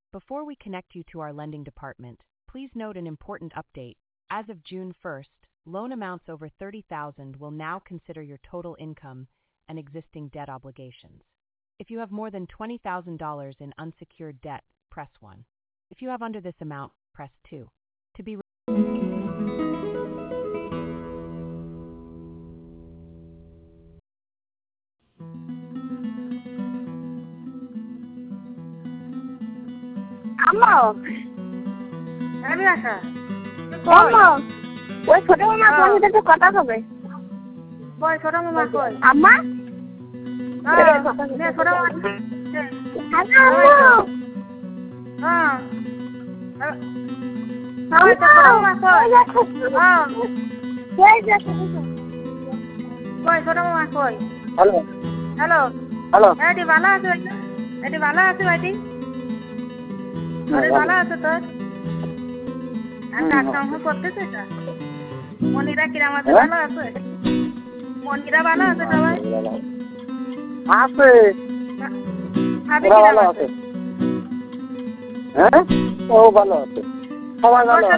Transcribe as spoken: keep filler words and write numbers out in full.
Before we connect you to our lending department, please note an important update. As of June first, loan amounts over thirty thousand dollars will now consider your total income and existing debt obligations. If you have more than twenty thousand dollars in unsecured debt, press one. If you have under this amount, press two. To be আম্মা আমি আসা আম্মা ওই ছোট মামা তোমার সাথে একটু কথা হবে কই ছোট মামা কই আম্মা হ্যাঁ নে ছোট মামা হ্যালো আম্মু হ্যাঁ কই ছোট মামা কই হ্যাঁ কই যাচ্ছে কই ছোট মামা কই হ্যালো হ্যালো হ্যালো এটি ভালো আছে এটি ভালো আছে ভাইটি আরে ভালো আছে তোর আর কাজ করতেছে না মনিরা কিরাম আছে ভালো আছে মনিরা ভালো আছে সবাই আছে ভাবি ওরা কিরাম ভালো আছে আছে হ্যাঁ ও ভালো আছে সবাই ভালো আছে